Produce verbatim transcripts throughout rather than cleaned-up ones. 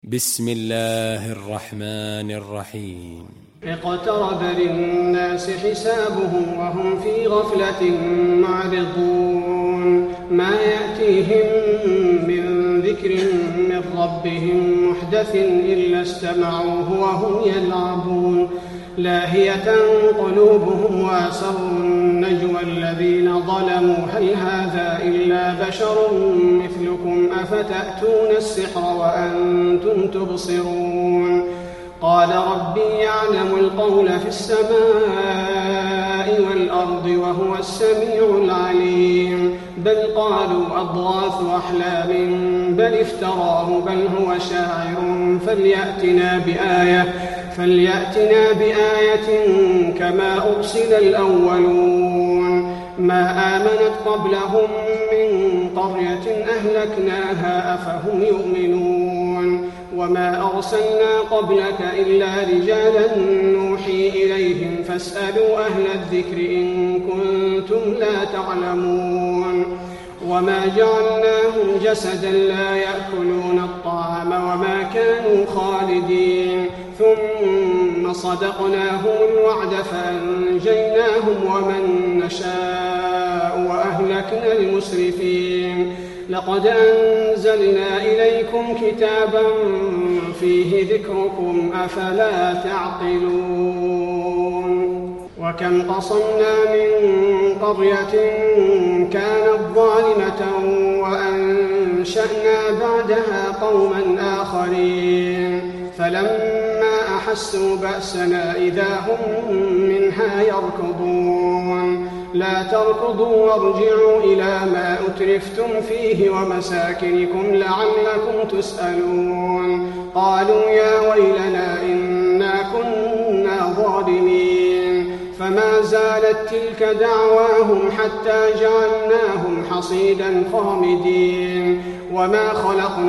بسم الله الرحمن الرحيم اقترب للناس حسابهم وهم في غفلة معرضون ما يأتيهم من ذكر من ربهم محدث إلا استمعوه وهم يلعبون لاهية قلوبهم وأسروا النجوى الذين ظلموا هل هذا إلا بشر مثلكم أفتأتون السحر وأنتم تبصرون قال ربي يعلم القول في السماء والأرض وهو السميع العليم بل قالوا أضغاث أحلام بل افتراه بل هو شاعر فليأتنا بآية فليأتنا بآية كما أرسل الأولون ما آمنت قبلهم من قرية أهلكناها أفهم يؤمنون وما أرسلنا قبلك إلا رجالا نوحي إليهم فاسألوا أهل الذكر إن كنتم لا تعلمون وما جعلناهم جسدا لا يأكلون الطعام وما كانوا خالدين ثم صدقناهم الوعد فأنجيناهم ومن نشاء وأهلكنا المسرفين لقد أنزلنا إليكم كتابا فيه ذكركم أفلا تعقلون وكم قصمنا من قرية كانت ظالمة وأنشأنا بعدها قوما آخرين فلما أحسوا بأسنا إذا هم منها يركضون لا تركضوا وارجعوا إلى ما أترفتم فيه ومساكنكم لعلكم تسألون قالوا يا ويلنا إنا كنا ظالمين فما زالت تلك دعواهم حتى جعلناهم حصيدا خامدين وما خلقنا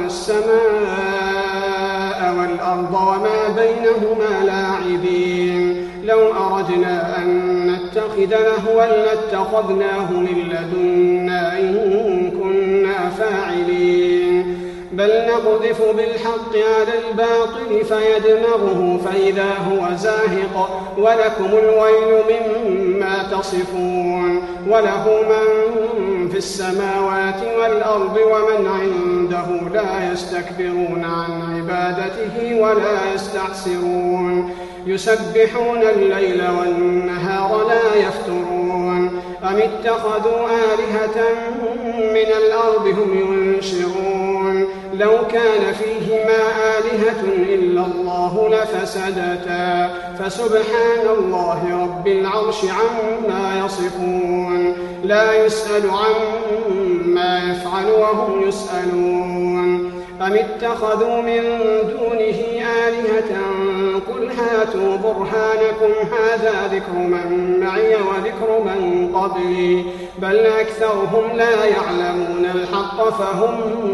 السماء والأرض وما بينهما لاعبين لو أردنا أن نتخذ لهوا لاتخذناه من لدنا إن كنا فاعلين بل نقذف بالحق على الباطل فيدمغه فإذا هو زاهق ولكم الويل مما تصفون وله من في السماوات والأرض ومن عنده لا يستكبرون عن عبادته ولا يستحسرون يسبحون الليل والنهار لا يفترون أم اتخذوا آلهة من الأرض هم ينشرون لو كان فيهما آلهة إلا الله لفسدتا فسبحان الله رب العرش عما يصفون لا يسأل عما يفعل وهم يسألون أم اتخذوا من دونه آلهة قل هاتوا برهانكم هذا ذكر من معي وذكر من قبلي بل أكثرهم لا يعلمون الحق فهم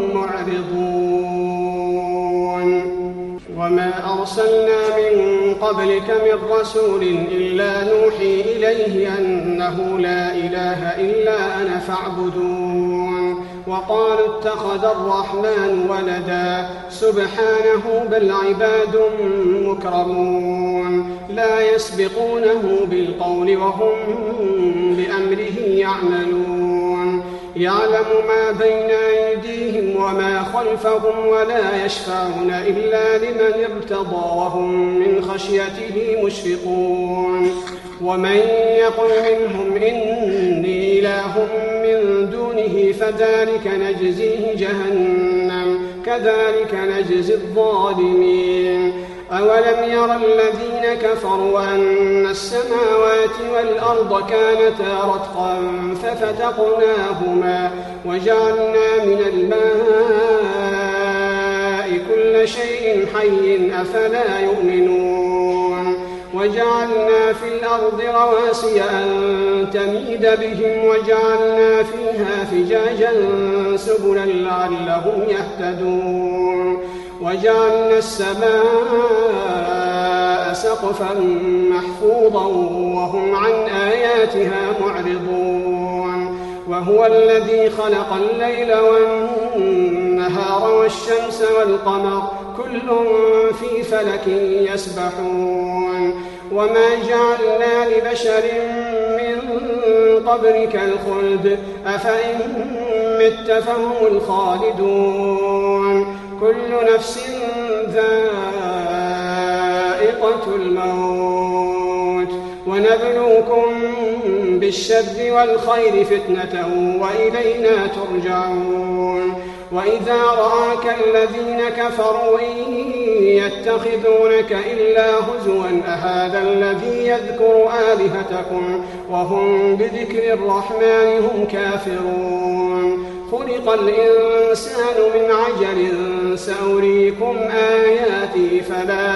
معرضون وما أرسلنا من قبلك من رسول إلا نوحي إليه أنه لا إله إلا أنا فاعبدون وقالوا اتخذ الرحمن ولدا سبحانه بل عباد مكرمون لا يسبقونه بالقول وهم بأمره يعملون يعلم ما بين أيديهم وما خلفهم ولا يشفعون إلا لمن ارتضى وهم من خشيته مشفقون ومن يقل منهم إني إله من دونه فذلك نجزيه جهنم كذلك نجزي الظالمين أولم ير الذين كفروا أن السماوات والأرض كانتا رتقا ففتقناهما وجعلنا من الماء كل شيء حي أفلا يؤمنون وجعلنا في الأرض رواسي أن تميد بهم وجعلنا فيها فجاجا سبلا لعلهم يهتدون وجعلنا السماء سقفا محفوظا وهم عن آياتها معرضون وهو الذي خلق الليل والنهار والشمس والقمر كل في فلك يسبحون وما جعلنا لبشر من قبلك الخلد أفإن مت فهم الخالدون كل نفس ذائقة الموت ونبلوكم بالشر والخير فتنة وإلينا ترجعون وإذا رآك الذين كفروا إن يتخذونك إلا هزوا أهذا الذي يذكر آلهتكم وهم بذكر الرحمن هم كافرون خلق الإنسان من عجل سأريكم آياتي فلا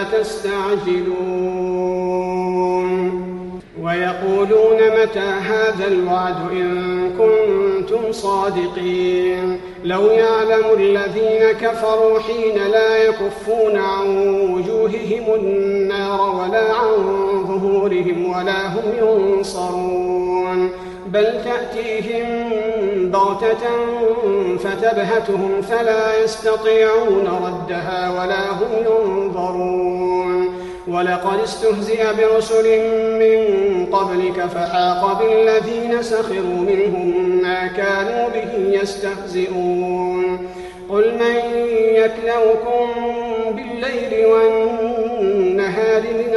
تستعجلون ويقولون متى هذا الوعد إن كنتم صادقين لو يعلم الذين كفروا حين لا يكفون عن وجوههم النار ولا عن ظهورهم ولا هم ينصرون بل تأتيهم بغتة فتبهتهم فلا يستطيعون ردها ولا هم ينظرون ولقد استهزئ برسل من قبلك فحاق بالذين سخروا منهم ما كانوا به يستهزئون قل من يكلؤكم بالليل والنهار من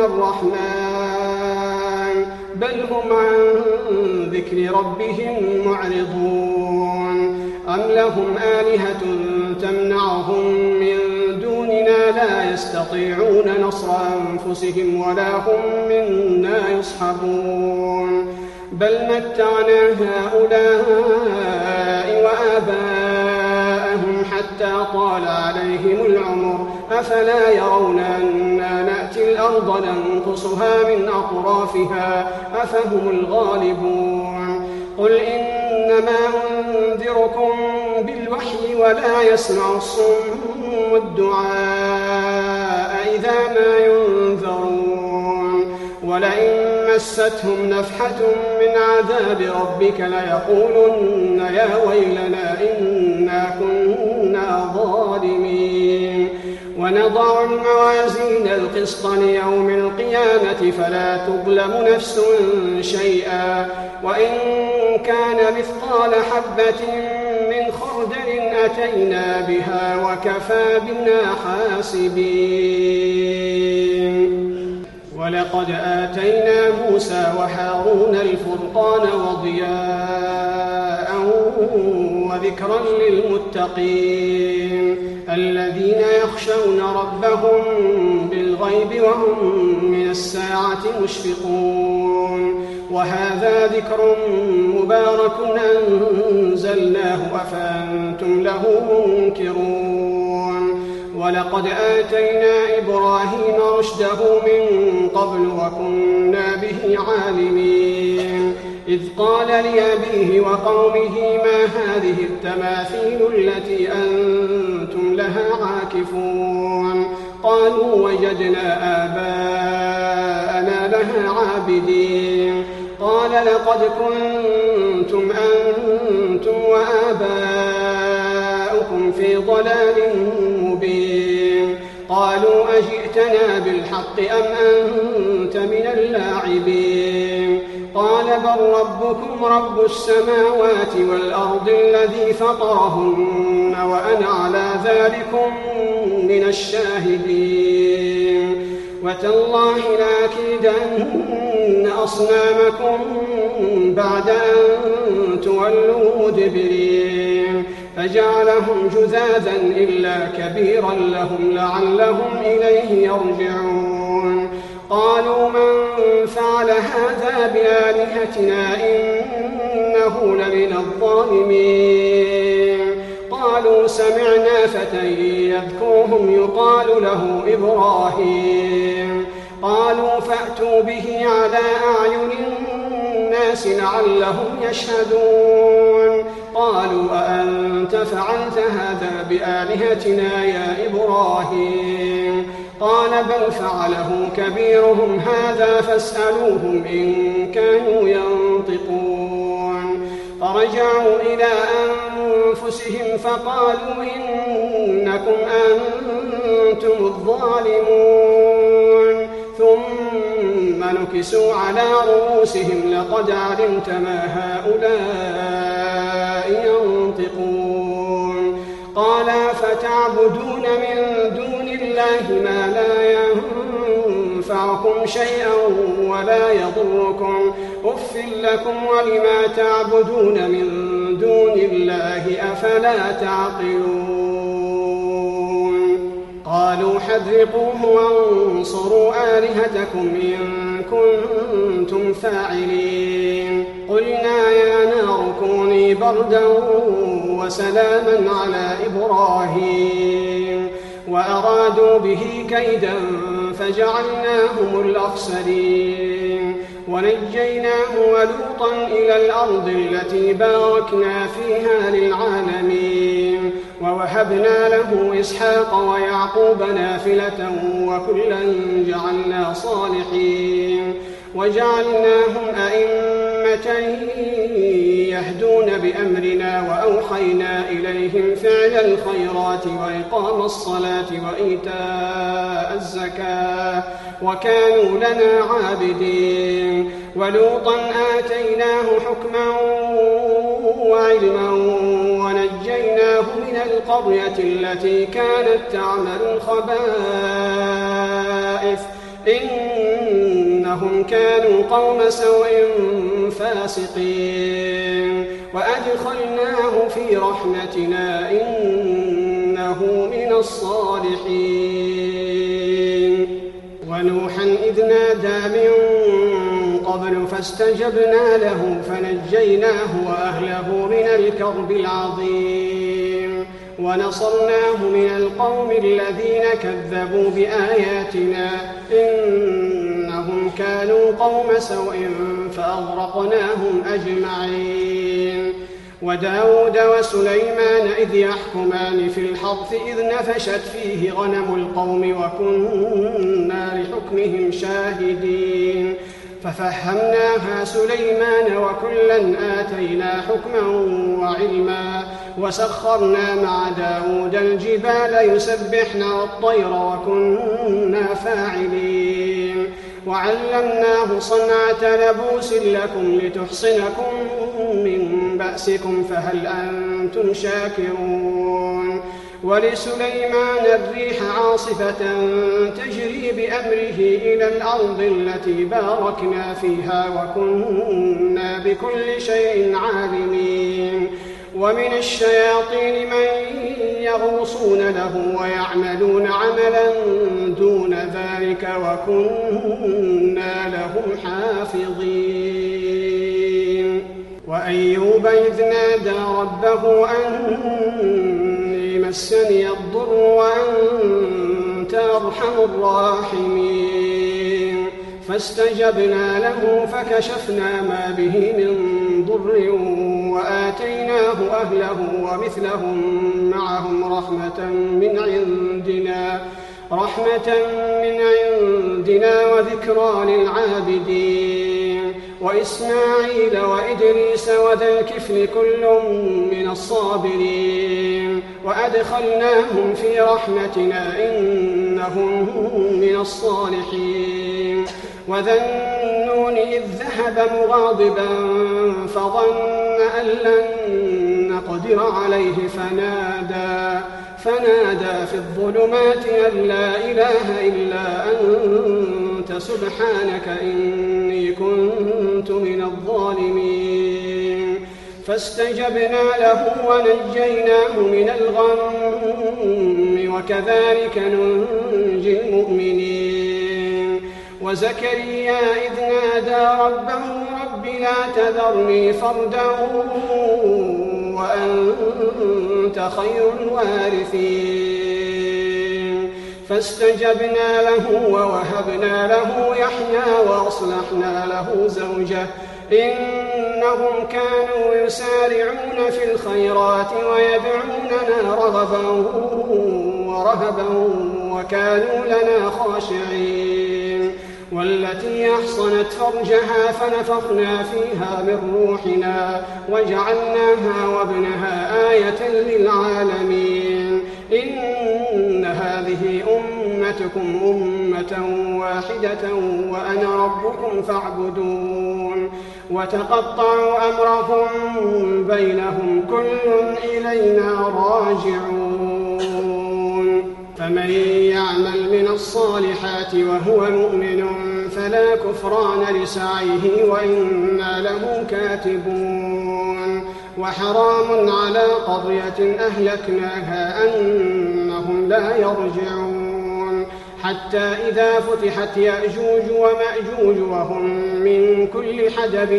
الرحمن بل هم عن ذكر ربهم معرضون أم لهم آلهة تمنعهم من دوننا لا يستطيعون نصر أنفسهم ولا هم منا يصحبون بل متعنا هؤلاء وآباءهم حتى طال عليهم العمر أفلا يرون أنا نأتي الأرض ننقصها من أطرافها أفهم الغالبون قل إنما أنذركم بالوحي ولا يسمع الصم الدعاء إذا ما ينذرون ولئن مستهم نفحة من عذاب ربك ليقولن يا ويلنا إنا كنا ظالمين ونضع الموازين القسط ليوم القيامة فلا تظلم نفس شيئا وإن كان مثقال حبة من خردل أتينا بها وكفى بنا حاسبين ولقد آتينا موسى وهارون الفرقان وضياء وذكرا للمتقين الذين يخشون ربهم بالغيب وهم من الساعة مشفقون وهذا ذكر مبارك أنزلناه أفأنتم له منكرون ولقد آتينا إبراهيم رشده من قبل وكنا به عالمين إذ قال لأبيه وقومه ما هذه التماثيل التي أنتم لها عاكفون قالوا وجدنا آباءنا لها عابدين قال لقد كنتم أنتم وآباؤكم في ضلال مبين قالوا أجئتنا بالحق أم أنت من اللاعبين قال بل ربكم رب السماوات والأرض الذي فطرهن وأنا على ذلكم من الشاهدين وتالله لأكيدن أصنامكم بعد أن تولوا مدبرين فجعلهم جذاذا إلا كبيرا لهم لعلهم إليه يرجعون قالوا من فعل هذا بآلهتنا إنه لمن الظالمين قالوا سمعنا فتى يذكرهم يقال له إبراهيم قالوا فأتوا به على أعين الناس لعلهم يشهدون قالوا أأنت فعلت هذا بآلهتنا يا إبراهيم قال بل فعله كبيرهم هذا فاسألوهم إن كانوا ينطقون فرجعوا إلى أنفسهم فقالوا إنكم أنتم أنتم الظالمون ثم نكسوا على رؤوسهم لقد علمت ما هؤلاء ينطقون قال فتعبدون من دون الله ما لا ينفعكم شيئا ولا يضركم أف لكم ولما تعبدون من دون الله أفلا تعقلون قالوا حرقوه وانصروا آلهتكم إن كنتم فاعلين قلنا يا نار كوني بردا وسلاما على إبراهيم وأرادوا به كيدا فجعلناهم الأخسرين ونجيناه ولوطا إلى الأرض التي باركنا فيها للعالمين ووهبنا له إسحاق ويعقوب نافلة وكلا جعلنا صالحين وجعلناهم أئمة يهدون بأمرنا وأوحينا إليهم فعل الخيرات وإقام الصلاة وإيتاء الزكاة وكانوا لنا عابدين ولوطا آتيناه حكما وعلما ونجيناه من القرية التي كانت تعمل الخبائث إنهم كانوا قوم سوء فاسقين وأدخلناه في رحمتنا إنه من الصالحين ونوحا إذ نادى من قبل فاستجبنا له فنجيناه وأهله من الكرب العظيم ونصرناه من القوم الذين كذبوا بآياتنا إنهم كانوا قوم سوء فأغرقناهم أجمعين وداود وسليمان إذ يحكمان في الحرث إذ نفشت فيه غنم القوم وكنا لحكمهم شاهدين ففهمناها سليمان وكلا آتينا حكما وعلما وسخرنا مع داود الجبال يسبحن والطير وكنا فاعلين وعلمناه صنعة لبوس لكم لتحصنكم من بأسكم فهل أنتم شاكرون ولسليمان الريح عاصفة تجري بأمره إلى الأرض التي باركنا فيها وكنا بكل شيء عالمين ومن الشياطين من يغوصون له ويعملون عملا دون ذلك وكنا لهم حافظين وأيوب إذ نادى ربه أني مسني الضر وأنت أرحم الراحمين فاستجبنا له فكشفنا ما به من ضر وآتيناه أهله ومثلهم معهم رحمة من عندنا رحمة من عندنا وذكرى للعابدين وإسماعيل وإدريس وذا الكفل كل من الصابرين وأدخلناهم في رحمتنا إنهم من الصالحين وذا النون إذ ذهب مغاضبا فظن أن لن نقدر عليه فنادى فنادى في الظلمات أن لا إله إلا أنت سبحانك إني كنت من الظالمين فاستجبنا له ونجيناه من الغم وكذلك ننجي المؤمنين وزكريا إذ نادى ربه رب لا تذرني فردا وأنت خير الوارثين فاستجبنا له ووهبنا له يحيى وأصلحنا له زوجه إنهم كانوا يسارعون في الخيرات ويدعوننا رغبا ورهبا وكانوا لنا خاشعين والتي أحصنت فرجها فنفخنا فيها من روحنا وجعلناها وابنها آية للعالمين إن هذه أمة أمتكم أمة واحدة وأنا ربكم فاعبدون وتقطعوا أمرهم بينهم كل إلينا راجعون فمن يعمل من الصالحات وهو مؤمن فلا كفران لسعيه وإنا له كاتبون وحرام على قرية أهلكناها أنهم لا يرجعون حتى إذا فتحت يأجوج ومأجوج وهم من كل حدب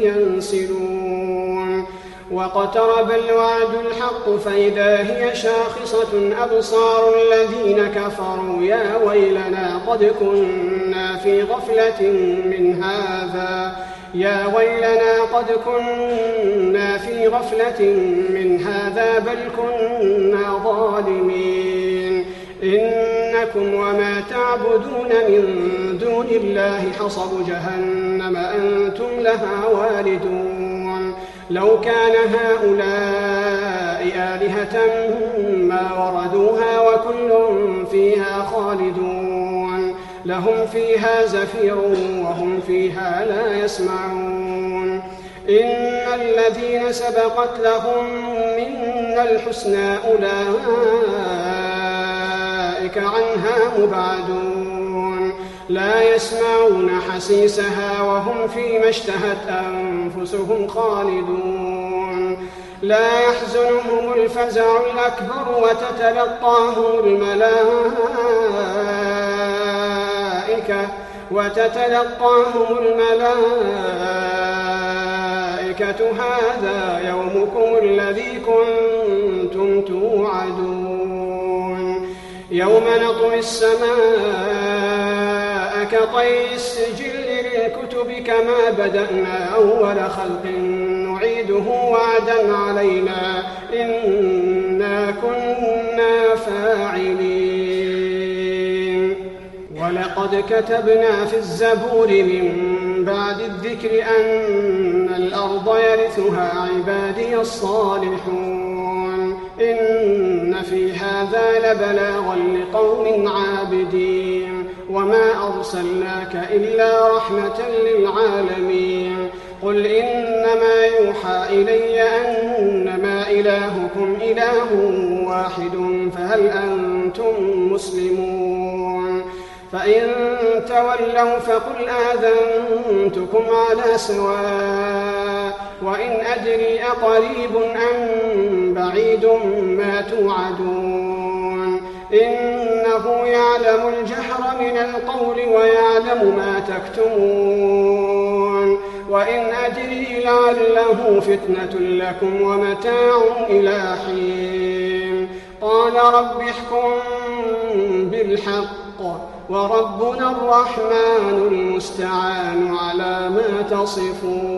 ينسلون واقترب الوعد الحق فإذا هي شاخصة أبصار الذين كفروا يا ويلنا قد كنا في غفلة من هذا يا ويلنا قد كنا في غفلة من هذا بل كنا ظالمين إنكم وما تعبدون من دون الله حصب جهنم أنتم لها واردون لو كان هؤلاء آلهة ما وردوها وكل فيها خالدون لهم فيها زفير وهم فيها لا يسمعون إن الذين سبقت لهم منا الحسنى أولئك عنها مبعدون لا يسمعون حسيسها وهم فيما اشتهت أنفسهم خالدون لا يحزنهم الفزع الأكبر وتتلقاهم الملائكة وتتلقاهم الملائكة هذا يومكم الذي كنتم توعدون يوم نطوي السماء كطي السجل للكتب كما بدأنا أول خلق نعيده وعدا علينا إنا كنا فاعلين ولقد كتبنا في الزبور من بعد الذكر أن الأرض يرثها عبادي الصالحون إن في هذا لبلاغا لقوم عابدين وما أرسلناك إلا رحمة للعالمين قل إنما يوحى إلي أنما إلهكم إله واحد فهل أنتم مسلمون فإن تولوا فقل آذنتكم على سواء وإن أدري أقريب أم بعيد ما توعدون إنه يعلم الجهر من القول ويعلم ما تكتمون وإن أدري لعله فتنة لكم ومتاع إلى حين قال رب احكم بالحق وربنا الرحمن المستعان على ما تصفون